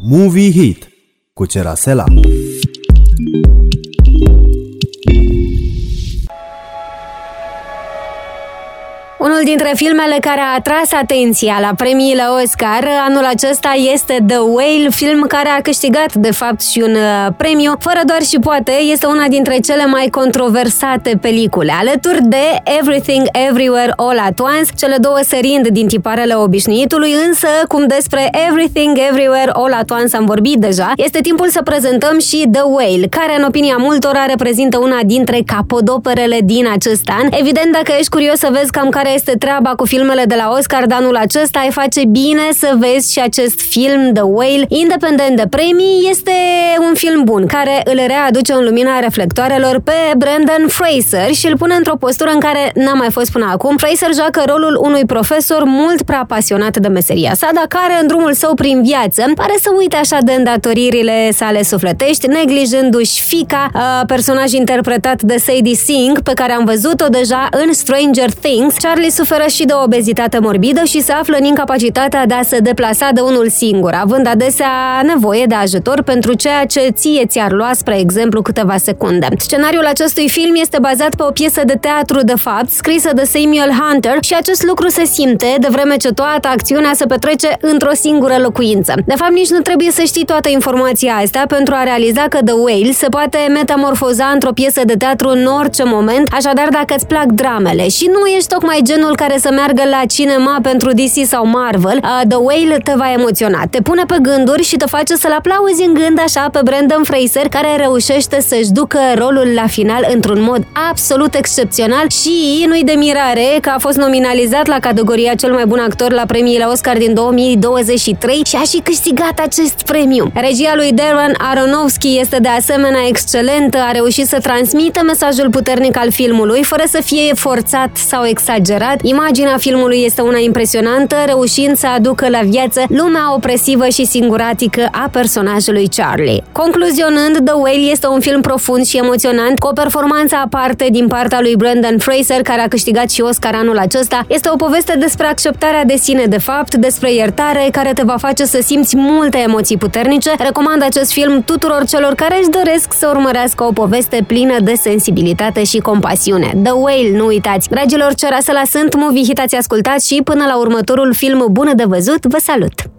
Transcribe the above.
Movie Hit cu Cerasela. Unul dintre filmele care a atras atenția la premiile Oscar anul acesta este The Whale, film care a câștigat de fapt și un premiu. Fără doar și poate, este una dintre cele mai controversate pelicule, alături de Everything Everywhere All at Once, cele două sărind din tiparele obișnuitului, însă cum despre Everything Everywhere All at Once am vorbit deja, este timpul să prezentăm și The Whale, care în opinia multora reprezintă una dintre capodoperele din acest an. Evident, dacă ești curios să vezi cam care este treaba cu filmele de la Oscar de anul acesta, ai face bine să vezi și acest film, The Whale. Independent de premii, este un film bun, care îl readuce în lumina reflectoarelor pe Brendan Fraser și îl pune într-o postură în care n-a mai fost până acum. Fraser joacă rolul unui profesor mult prea pasionat de meseria sa, dar care în drumul său prin viață pare să uite așa de îndatoririle sale sufletești, neglijându-și fiica, personaj interpretat de Sadie Sink, pe care am văzut-o deja în Stranger Things. Charlie suferă și de obezitate morbidă și se află în incapacitatea de a se deplasa de unul singur, având adesea nevoie de ajutor pentru ceea ce ție ți-ar lua, spre exemplu, câteva secunde. Scenariul acestui film este bazat pe o piesă de teatru de fapt, scrisă de Samuel Hunter, și acest lucru se simte de vreme ce toată acțiunea se petrece într-o singură locuință. De fapt, nici nu trebuie să știi toată informația asta pentru a realiza că The Whale se poate metamorfoza într-o piesă de teatru în orice moment, așadar dacă îți plac dramele și nu ești tocmai genul care să meargă la cinema pentru DC sau Marvel, The Whale te va emoționa, te pune pe gânduri și te face să-l aplauzi în gând așa pe Brendan Fraser, care reușește să-și ducă rolul la final într-un mod absolut excepțional și nu-i de mirare că a fost nominalizat la categoria cel mai bun actor la premiile Oscar din 2023 și a și câștigat acest premiu. Regia lui Darren Aronofsky este de asemenea excelentă, a reușit să transmită mesajul puternic al filmului fără să fie forțat sau exagerat. Imaginea filmului este una impresionantă, reușind să aducă la viață lumea opresivă și singuratică a personajului Charlie. Concluzionând, The Whale este un film profund și emoționant, cu o performanță aparte din partea lui Brendan Fraser, care a câștigat și Oscar anul acesta. Este o poveste despre acceptarea de sine de fapt, despre iertare, care te va face să simți multe emoții puternice. Recomand acest film tuturor celor care își doresc să urmărească o poveste plină de sensibilitate și compasiune. The Whale, nu uitați! Dragilor, Cerasela sunt, Movie Hit ați ascultat și până la următorul film bun de văzut, vă salut!